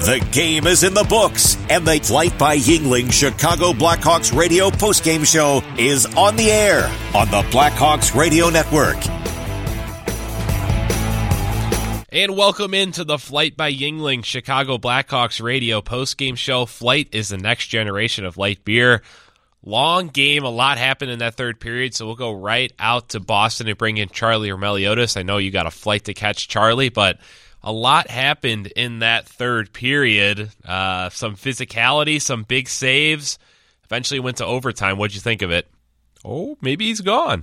The game is in the books, and the Flight by Yuengling Chicago Blackhawks radio postgame show is on the air on the Blackhawks Radio Network. And welcome into the Flight by Yuengling Chicago Blackhawks radio postgame show. Flight is the next generation of light beer. Long game, a lot happened in that third period, so we'll go right out to Boston and bring in Charlie Roumeliotis. I know you got a flight to catch, Charlie, but a lot happened in that third period. Some physicality, some big saves. Eventually went to overtime. What'd you think of it? Oh, maybe he's gone.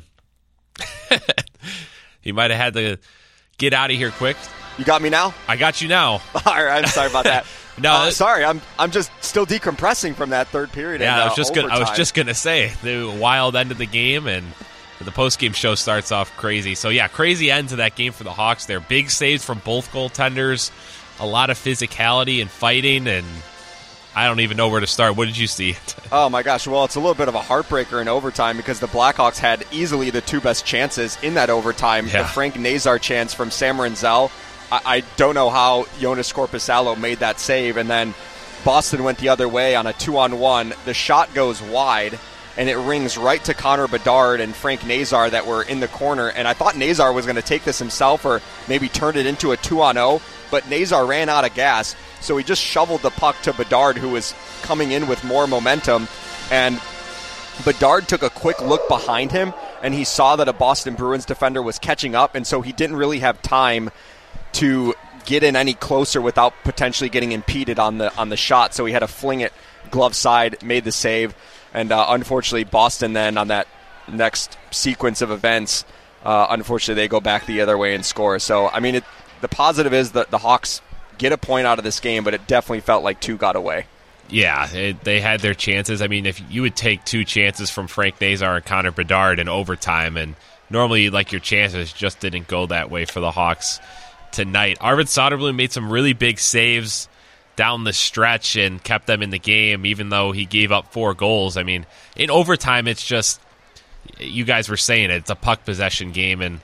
He might have had to get out of here quick. You got me now? I got you now. All right, I'm sorry about that. No, sorry, I'm just still decompressing from that third period. Yeah, and, I was just gonna say the wild end of the game, and the postgame show starts off crazy. So yeah, crazy end to that game for the Hawks. There, big saves from both goaltenders, a lot of physicality and fighting, and I don't even know where to start. What did you see? Oh my gosh, well, it's a little bit of a heartbreaker in overtime because the Blackhawks had easily the two best chances in that overtime. Yeah. The Frank Nazar chance from Sam Renzel. I don't know how Jonas Korpisalo made that save, and then Boston went the other way on a 2-on-1. The shot goes wide, and it rings right to Connor Bedard and Frank Nazar that were in the corner, and I thought Nazar was going to take this himself or maybe turn it into a 2-on-0, but Nazar ran out of gas, so he just shoveled the puck to Bedard, who was coming in with more momentum, and Bedard took a quick look behind him, and he saw that a Boston Bruins defender was catching up, and so he didn't really have time to get in any closer without potentially getting impeded on the shot. So he had to fling it glove side, made the save, and unfortunately Boston then on that next sequence of events, unfortunately they go back the other way and score. So I mean, the positive is that the Hawks get a point out of this game, but it definitely felt like two got away. Yeah, they had their chances. I mean, if you would take two chances from Frank Nazar and Connor Bedard in overtime, and normally like your chances just didn't go that way for the Hawks tonight. Arvid Soderblom made some really big saves down the stretch and kept them in the game, even though he gave up 4 goals. I mean, in overtime, it's just, you guys were saying it's a puck possession game, and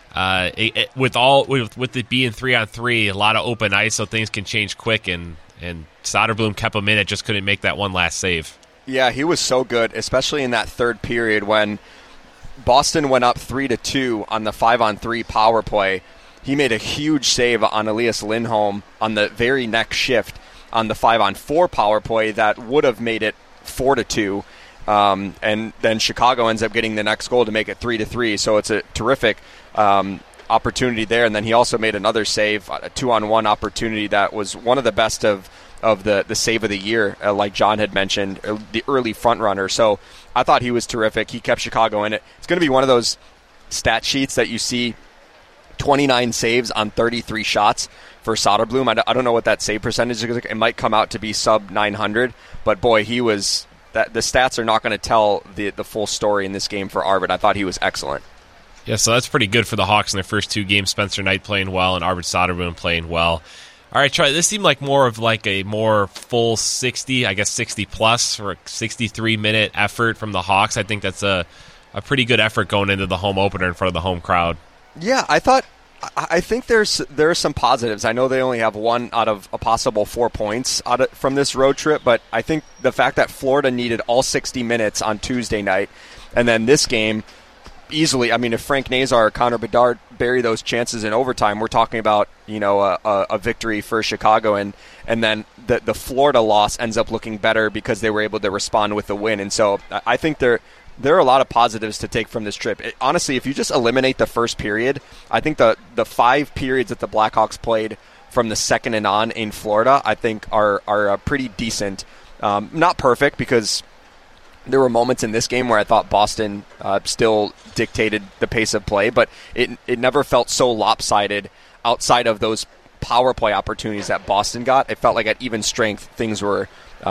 with it being 3-on-3, a lot of open ice, so things can change quick, and Soderblom kept him in it, just couldn't make that one last save. Yeah, he was so good, especially in that third period when Boston went up 3-2 on the 5-on-3 power play. He made a huge save on Elias Lindholm on the very next shift on the 5-on-4 power play that would have made it 4-2. And then Chicago ends up getting the next goal to make it 3-3. So it's a terrific opportunity there. And then he also made another save, a 2-on-1 opportunity that was one of the best of the save of the year, like John had mentioned, the early front runner. So I thought he was terrific. He kept Chicago in it. It's going to be one of those stat sheets that you see 29 saves on 33 shots for Soderblom. I don't know what that save percentage is. It might come out to be sub 900, but boy, he was that. The stats are not going to tell the full story in this game for Arvid. I thought he was excellent. Yeah, so that's pretty good for the Hawks in their first 2 games. Spencer Knight playing well and Arvid Soderblom playing well. All right, Charlie, this seemed like more of like a more full 60, I guess 60 plus or a 63-minute effort from the Hawks. I think that's a pretty good effort going into the home opener in front of the home crowd. Yeah, I think there are some positives. I know they only have 1 out of a possible 4 points from this road trip, but I think the fact that Florida needed all 60 minutes on Tuesday night, and then this game easily. I mean, if Frank Nazar or Connor Bedard bury those chances in overtime, we're talking about a victory for Chicago, and then the Florida loss ends up looking better because they were able to respond with the win. And so I think there are a lot of positives to take from this trip. Honestly, if you just eliminate the first period, I think the 5 periods that the Blackhawks played from the second and on in Florida, I think are pretty decent. Not perfect, because there were moments in this game where I thought Boston still dictated the pace of play, but it never felt so lopsided outside of those power play opportunities that Boston got. It felt like at even strength, things were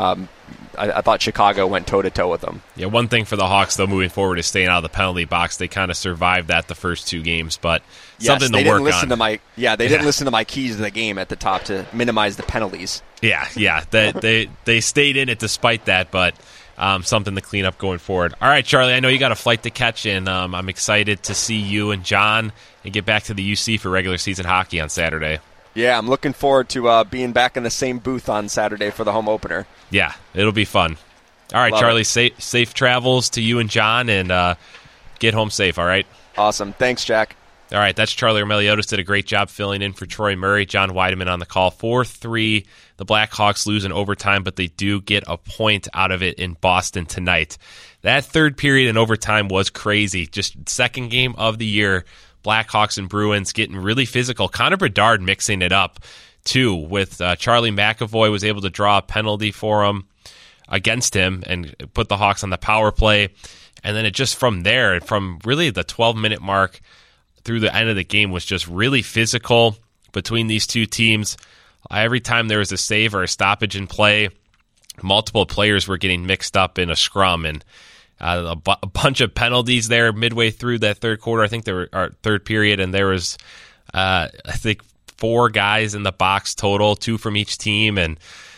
I thought Chicago went toe-to-toe with them. Yeah, one thing for the Hawks, though, moving forward is staying out of the penalty box. They kind of survived that the first 2 games, but something to work on. They didn't listen to my keys to the game at the top to minimize the penalties. Yeah. They stayed in it despite that, but something to clean up going forward. All right, Charlie, I know you got a flight to catch, and I'm excited to see you and John and get back to the UC for regular season hockey on Saturday. Yeah, I'm looking forward to being back in the same booth on Saturday for the home opener. Yeah, it'll be fun. All right, Love Charlie, safe travels to you and John, and get home safe, all right? Awesome. Thanks, Jack. All right, that's Charlie Meliodas. Did a great job filling in for Troy Murray. John Weideman on the call. 4-3, the Blackhawks lose in overtime, but they do get a point out of it in Boston tonight. That third period in overtime was crazy. Just second game of the year, Blackhawks and Bruins getting really physical. Connor Bedard mixing it up, too, with Charlie McAvoy was able to draw a penalty for him against him and put the Hawks on the power play. And then it just from there, from really the 12-minute mark through the end of the game was just really physical between these two teams. Every time there was a save or a stoppage in play, multiple players were getting mixed up in a scrum, and a bunch of penalties there midway through that third quarter. I think there were third period, and there was I think 4 guys in the box total, 2 from each team, and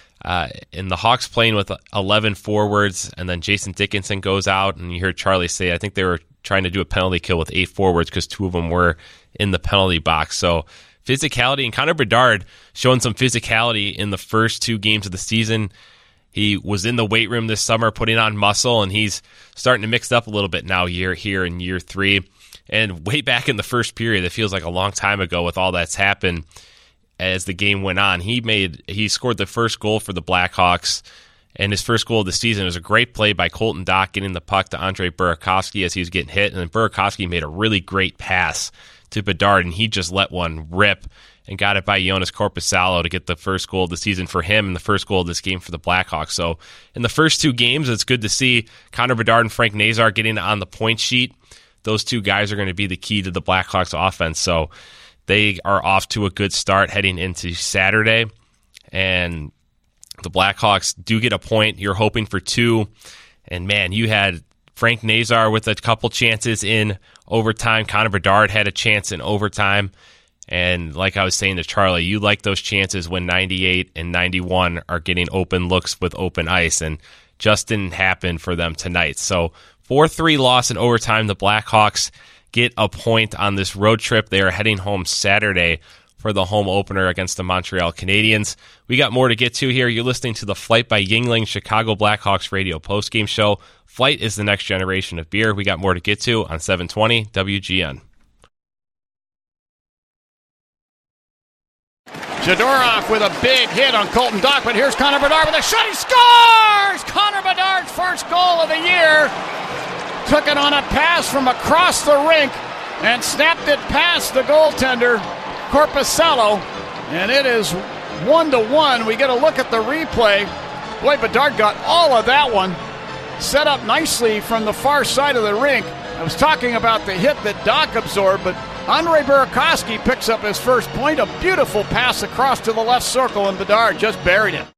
the Hawks playing with 11 forwards, and then Jason Dickinson goes out, and you heard Charlie say I think they were trying to do a penalty kill with 8 forwards because 2 of them were in the penalty box. So physicality, and Connor Bedard showing some physicality in the first 2 games of the season. He was in the weight room this summer putting on muscle, and he's starting to mix up a little bit now here in year 3. And way back in the first period, it feels like a long time ago with all that's happened as the game went on. He scored the first goal for the Blackhawks, and his first goal of the season was a great play by Colton Dach getting the puck to Andre Burakovsky as he was getting hit, and then Burakovsky made a really great pass to Bedard, and he just let one rip and got it by Jonas Korpisalo to get the first goal of the season for him and the first goal of this game for the Blackhawks. So in the first 2 games, it's good to see Connor Bedard and Frank Nazar getting on the point sheet. Those 2 guys are going to be the key to the Blackhawks offense. So they are off to a good start heading into Saturday, and the Blackhawks do get a point. You're hoping for 2, and man, you had Frank Nazar with a couple chances in overtime. Connor Bedard had a chance in overtime, and like I was saying to Charlie, you like those chances when 98 and 91 are getting open looks with open ice, and just didn't happen for them tonight. So 4-3 loss in overtime. The Blackhawks get a point on this road trip. They are heading home Saturday for the home opener against the Montreal Canadiens. We got more to get to here. You're listening to the Flight by Yuengling Chicago Blackhawks radio postgame show. Flight is the next generation of beer. We got more to get to on 720 WGN. Zadorov with a big hit on Colton Dach, but here's Connor Bedard with a shot. He scores! Connor Bedard's first goal of the year. Took it on a pass from across the rink and snapped it past the goaltender, Korpisalo, and it is 1-1. We get a look at the replay. Boy, Bedard got all of that one. Set up nicely from the far side of the rink. I was talking about the hit that Dach absorbed, but Andre Burakovsky picks up his first point. A beautiful pass across to the left circle, and Bedard just buried it.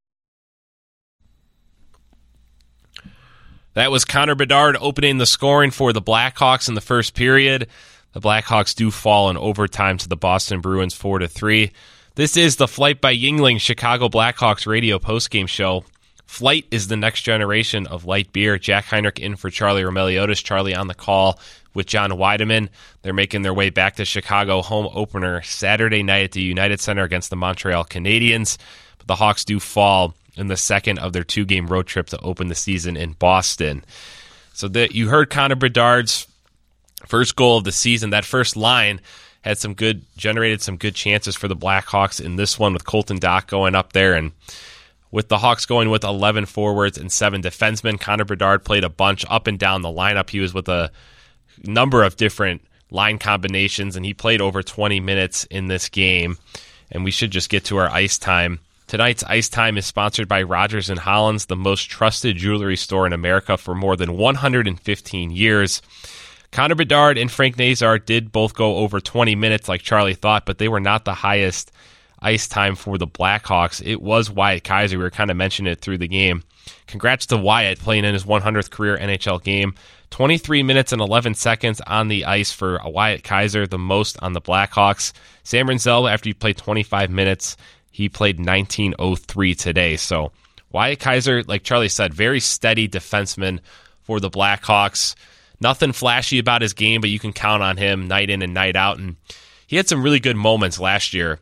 That was Connor Bedard opening the scoring for the Blackhawks in the first period. The Blackhawks do fall in overtime to the Boston Bruins 4-3. This is the Flight by Yuengling Chicago Blackhawks radio postgame show. Flight is the next generation of light beer. Jack Heinrich in for Charlie Meliodas. Charlie on the call with John Weideman. They're making their way back to Chicago, home opener Saturday night at the United Center against the Montreal Canadiens. But the Hawks do fall in the second of their 2-game road trip to open the season in Boston. So you heard Connor Bedard's first goal of the season. That first line had generated some good chances for the Blackhawks in this one with Colton Dach going up there. And with the Hawks going with 11 forwards and 7 defensemen, Connor Bedard played a bunch up and down the lineup. He was with a number of different line combinations, and he played over 20 minutes in this game. And we should just get to our ice time. Tonight's Ice Time is sponsored by Rogers & Hollins, the most trusted jewelry store in America for more than 115 years. Connor Bedard and Frank Nazar did both go over 20 minutes like Charlie thought, but they were not the highest ice time for the Blackhawks. It was Wyatt Kaiser. We were kind of mentioning it through the game. Congrats to Wyatt playing in his 100th career NHL game. 23 minutes and 11 seconds on the ice for Wyatt Kaiser, the most on the Blackhawks. Sam Rinzel, after he played 25 minutes, he played 19:03 today. So Wyatt Kaiser, like Charlie said, very steady defenseman for the Blackhawks. Nothing flashy about his game, but you can count on him night in and night out. And he had some really good moments last year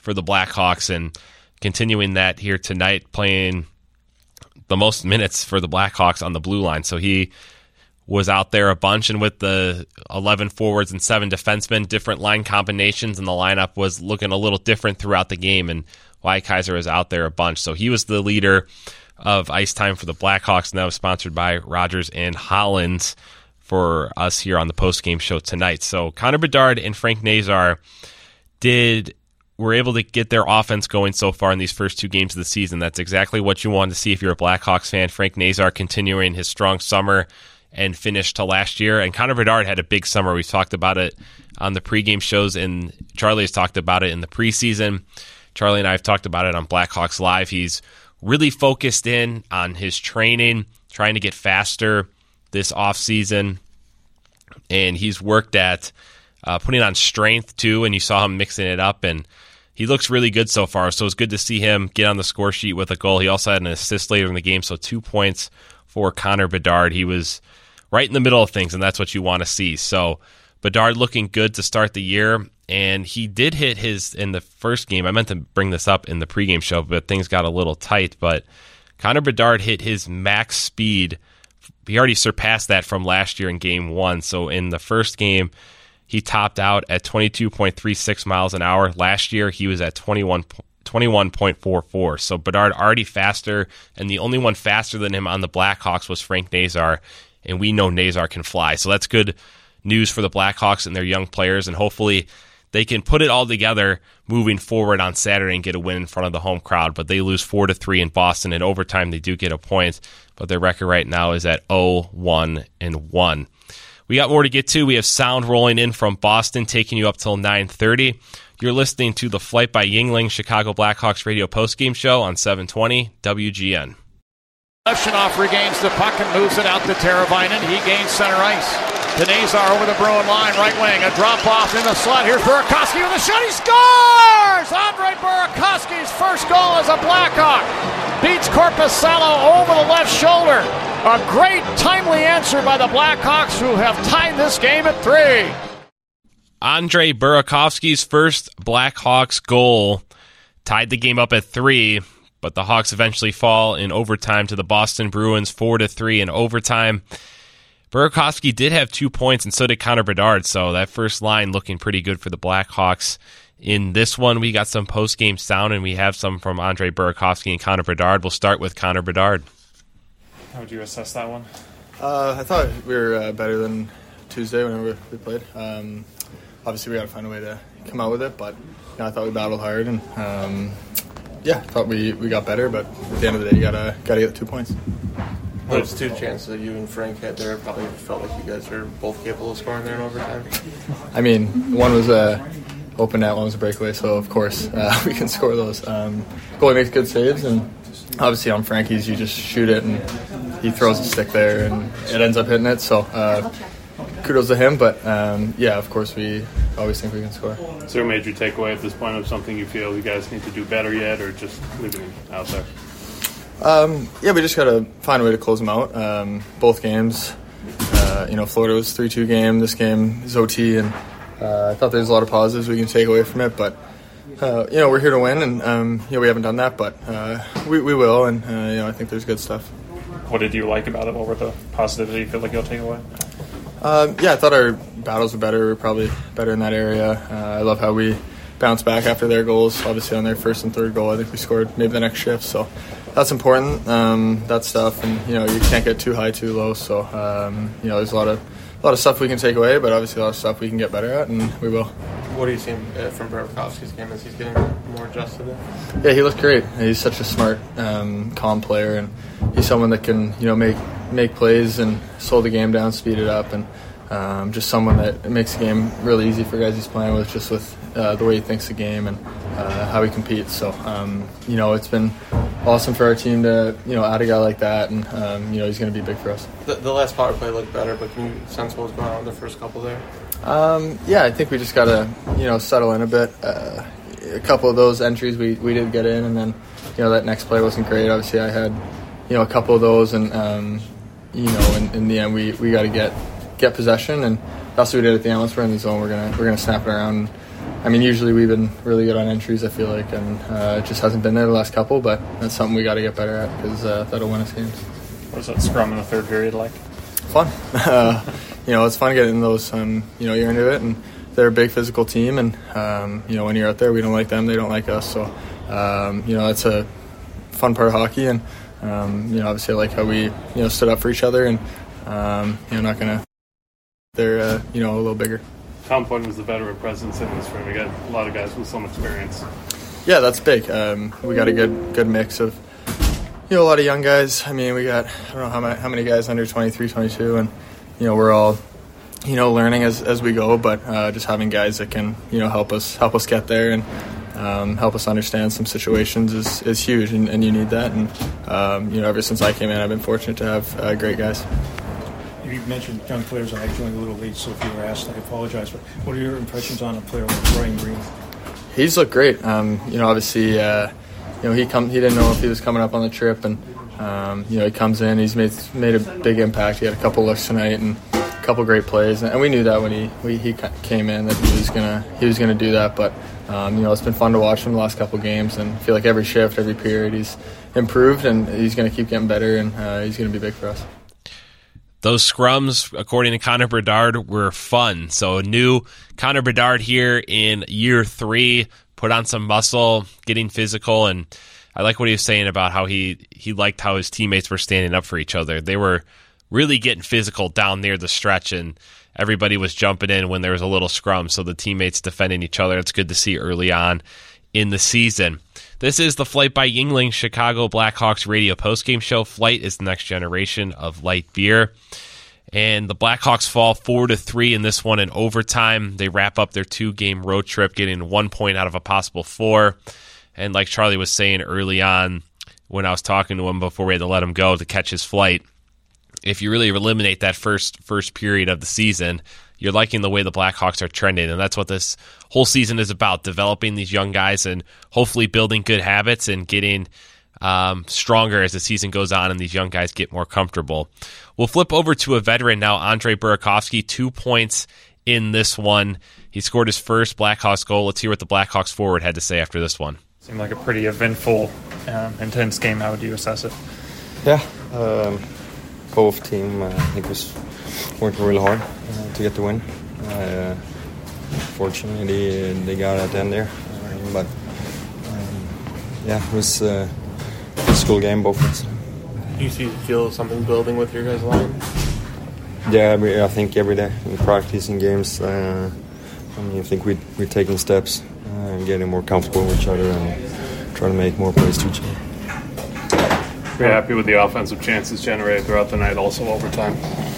for the Blackhawks and continuing that here tonight, playing the most minutes for the Blackhawks on the blue line. So he was out there a bunch, and with the 11 forwards and 7 defensemen, different line combinations, and the lineup was looking a little different throughout the game, and Weikaiser was out there a bunch. So he was the leader of ice time for the Blackhawks, and that was sponsored by Rogers and Hollins for us here on the postgame show tonight. So Connor Bedard and Frank Nazar were able to get their offense going so far in these first 2 games of the season. That's exactly what you want to see if you're a Blackhawks fan. Frank Nazar continuing his strong summer and finish to last year. And Connor Bedard had a big summer. We've talked about it on the pregame shows, and Charlie has talked about it in the preseason. Charlie and I have talked about it on Blackhawks Live. He's really focused in on his training, trying to get faster this offseason, and he's worked at putting on strength too, and you saw him mixing it up, and he looks really good so far. So it's good to see him get on the score sheet with a goal. He also had an assist later in the game, so 2 points for Connor Bedard. He was right in the middle of things, and that's what you want to see. So Bedard looking good to start the year, and he did hit his in the first game. I meant to bring this up in the pregame show, but things got a little tight. But Connor Bedard hit his max speed. He already surpassed that from last year in Game 1. So in the first game, he topped out at 22.36 miles an hour. Last year, he was at 21.44. So Bedard already faster, and the only one faster than him on the Blackhawks was Frank Nazar, and we know Nazar can fly. So that's good news for the Blackhawks and their young players, and hopefully they can put it all together moving forward on Saturday and get a win in front of the home crowd. But they lose 4-3 in Boston. In overtime, they do get a point, but their record right now is at 0-1-1. We got more to get to. We have sound rolling in from Boston, taking you up till 9:30. You're listening to the Flight by Yuengling Chicago Blackhawks radio postgame show on 720 WGN. Lefshunov regains the puck and moves it out to Teravainen. He gains center ice. To Nazar over the Bruin line, right wing. A drop off in the slot. Here's Burakovsky with a shot. He scores! Andre Burakovsky's first goal as a Blackhawk. Beats Korpisalo over the left shoulder. A great timely answer by the Blackhawks, who have tied this game at 3. Andre Burakovsky's first Blackhawks goal tied the game up at 3, but the Hawks eventually fall in overtime to the Boston Bruins 4-3 in overtime. Burakovsky did have 2 points, and so did Connor Bedard, so that first line looking pretty good for the Blackhawks. In this one, we got some post-game sound, and we have some from Andre Burakovsky and Connor Bedard. We'll start with Connor Bedard. How would you assess that one? I thought we were better than Tuesday whenever we played. Obviously, we got to find a way to come out with it, but I thought we battled hard, and I thought we got better, but at the end of the day, you gotta get the 2 points. Those 2 chances that you and Frank had there probably felt like you guys were both capable of scoring there in overtime. I mean, one was open net, one was a breakaway, so of course we can score those. Goalie makes good saves, and obviously on Frankie's, you just shoot it, and he throws a stick there, and it ends up hitting it, so kudos to him, but of course we always think we can score. So what made you take away at this point of something you feel you guys need to do better yet, or just leaving it out there? We just got to find a way to close them out. Both games, Florida was 3-2 game. This game is OT, and I thought there's a lot of positives we can take away from it. But, we're here to win, and, we haven't done that, but we will, and, I think there's good stuff. What did you like about it? What were the positives that you feel like you'll take away? I thought our battles were better. We were probably better in that area. I love how we bounced back after their goals. Obviously, on their first and third goal, I think we scored maybe the next shift, so that's important, that stuff, and you can't get too high, too low. So there's a lot of stuff we can take away, but obviously a lot of stuff we can get better at, and we will. What are you seeing from Burakovsky's game as he's getting more adjusted there? Yeah, he looked great. He's such a smart, calm player, and he's someone that can make plays and slow the game down, speed it up, and just someone that makes the game really easy for guys he's playing with, just with the way he thinks the game and how he competes. So it's been awesome for our team to add a guy like that, and he's going to be big for us. The last power play looked better, but can you sense what was going on with the first couple there? I think we just got to settle in a bit. A couple of those entries we did get in, and then that next play wasn't great. Obviously I had a couple of those, and in the end we got to get possession, and that's what we did at the end. Once we're in the zone, we're gonna snap it around. I mean, usually we've been really good on entries, I feel like, and it just hasn't been there the last couple, but that's something we got to get better at because that'll win us games. What was that scrum in the third period like? Fun. It's fun getting those, you're into it, and they're a big physical team, and, when you're out there, we don't like them, they don't like us, so, that's a fun part of hockey, and, obviously I like how we, stood up for each other, and, not going to, they're, a little bigger. How important is the veteran presence in this room? We got a lot of guys with some experience. Yeah, that's big. We got a good mix of, a lot of young guys. I mean, we got, I don't know how many guys under 23, 22, and, we're all, learning as we go, but just having guys that can, help us get there and help us understand some situations is huge, and you need that. And, ever since I came in, I've been fortunate to have great guys. You mentioned young players, and I joined a little late, so if you were asked, I apologize. But what are your impressions on a player like Brian Green? He's looked great. Obviously, he didn't know if he was coming up on the trip, and he comes in. He's made a big impact. He had a couple looks tonight and a couple great plays, and we knew that when he came in that he was gonna do that. But it's been fun to watch him the last couple games, and I feel like every shift, every period, he's improved, and he's gonna keep getting better, and he's gonna be big for us. Those scrums, according to Connor Bedard, were fun. So new Connor Bedard here in year 3, put on some muscle, getting physical, and I like what he was saying about how he liked how his teammates were standing up for each other. They were really getting physical down near the stretch, and everybody was jumping in when there was a little scrum, so the teammates defending each other. It's good to see early on in the season. This is the Flight by Yuengling Chicago Blackhawks radio postgame show. Flight is the next generation of light beer. And the Blackhawks fall 4-3 in this one in overtime. They wrap up their 2-game road trip, getting 1 point out of a possible 4. And like Charlie was saying early on when I was talking to him before we had to let him go to catch his flight, if you really eliminate that first period of the season, you're liking the way the Blackhawks are trending, and that's what this whole season is about, developing these young guys and hopefully building good habits and getting stronger as the season goes on and these young guys get more comfortable. We'll flip over to a veteran now, Andre Burakovsky, 2 points in this one. He scored his first Blackhawks goal. Let's hear what the Blackhawks forward had to say after this one. Seemed like a pretty eventful, intense game. How would you assess it? Yeah, both team I think was working really hard to get the win. Fortunately, they got it at the end there. But it was a school game, both of us. Do you feel something building with your guys' line? Yeah, I think every day in practice and games. I think we're taking steps and getting more comfortable with each other and trying to make more plays to each other. You're happy with the offensive chances generated throughout the night, also overtime?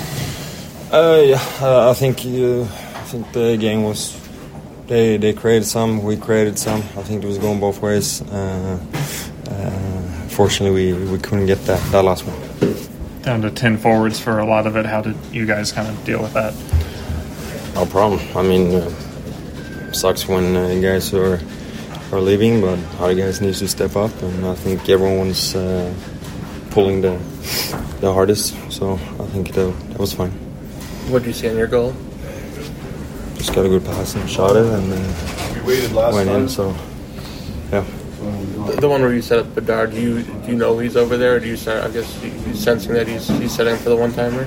I think the game was. They created some, we created some. I think it was going both ways. Fortunately, we couldn't get that last one. Down to 10 forwards for a lot of it. How did you guys kind of deal with that? No problem. I mean, sucks when guys are leaving, but other guys need to step up, and I think everyone's pulling the hardest. So I think that was fine. What did you see on your goal? Just got a good pass and shot it, and went in. So, yeah. The one where you set up Bedard, do you know he's over there, or do you start? I guess you sensing that he's setting for the one-timer.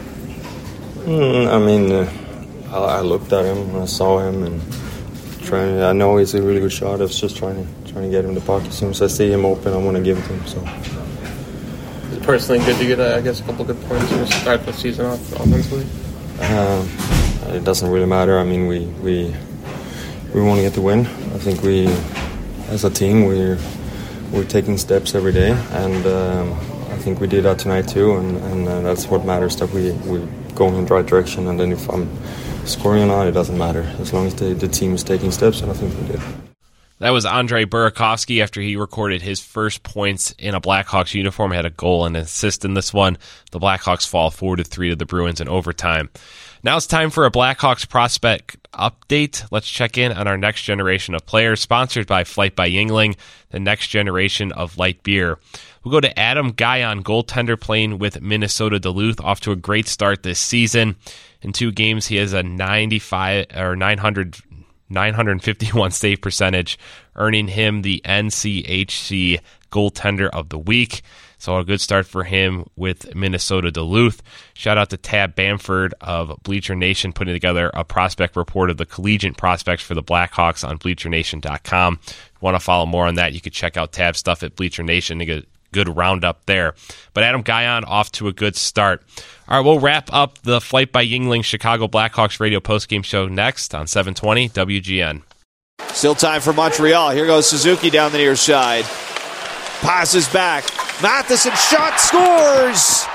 I looked at him, and I saw him, and I know he's a really good shot. I was just trying to get him the puck. As soon as I see him open, I want to give it to him. So, is it personally good to get a couple good points to start the season off offensively? It doesn't really matter. I mean, we want to get the win. I think we, as a team, we're taking steps every day, and I think we did that tonight too. And that's what matters, that we're going in the right direction. And then if I'm scoring or not, it doesn't matter as long as the team is taking steps. And I think we did. That was Andre Burakovsky after he recorded his first points in a Blackhawks uniform. He had a goal and an assist in this one. The Blackhawks fall 4-3 to the Bruins in overtime. Now it's time for a Blackhawks prospect update. Let's check in on our next generation of players, sponsored by Flight by Yuengling, the next generation of light beer. We'll go to Adam Guyon, goaltender playing with Minnesota Duluth, off to a great start this season. In 2 games, he has a 900 .951 save percentage, earning him the NCHC Goaltender of the Week. So a good start for him with Minnesota Duluth. Shout out to Tab Bamford of Bleacher Nation putting together a prospect report of the collegiate prospects for the Blackhawks on BleacherNation.com. If you want to follow more on that, you could check out Tab's stuff at Bleacher Nation to get a good roundup there. But Adam Guyon off to a good start. All right, we'll wrap up the Flight by Yuengling Chicago Blackhawks radio postgame show next on 720 WGN. Still time for Montreal. Here goes Suzuki down the near side. Passes back. Matheson shot, scores!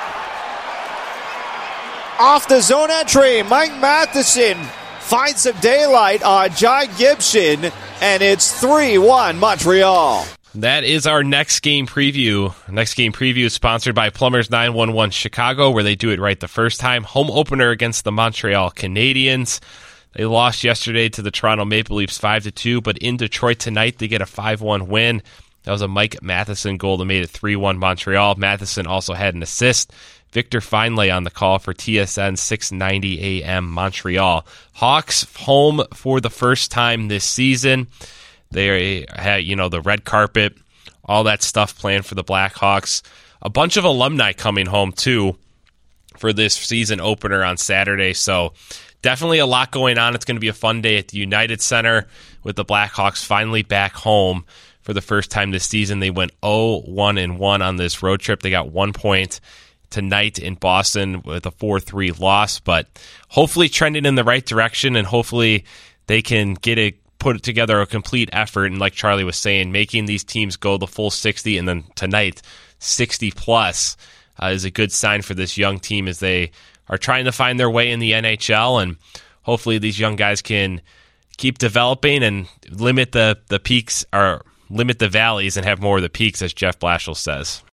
Off the zone entry, Mike Matheson finds some daylight on John Gibson, and it's 3-1 Montreal. That is our next game preview. Next game preview is sponsored by Plumbers 911 Chicago, where they do it right the first time. Home opener against the Montreal Canadiens. They lost yesterday to the Toronto Maple Leafs 5-2, but in Detroit tonight they get a 5-1 win. That was a Mike Matheson goal that made it 3-1 Montreal. Matheson also had an assist. Victor Feinley on the call for TSN 690 AM Montreal. Hawks home for the first time this season. They had, the red carpet, all that stuff planned for the Blackhawks. A bunch of alumni coming home, too, for this season opener on Saturday. So definitely a lot going on. It's going to be a fun day at the United Center with the Blackhawks finally back home for the first time this season. They went 0-1-1 on this road trip. They got 1 point tonight in Boston with a 4-3 loss, but hopefully trending in the right direction, and hopefully they can put together a complete effort. And like Charlie was saying, making these teams go the full 60, and then tonight 60 plus is a good sign for this young team as they are trying to find their way in the NHL. And hopefully these young guys can keep developing and limit the peaks, or limit the valleys and have more of the peaks, as Jeff Blashill says.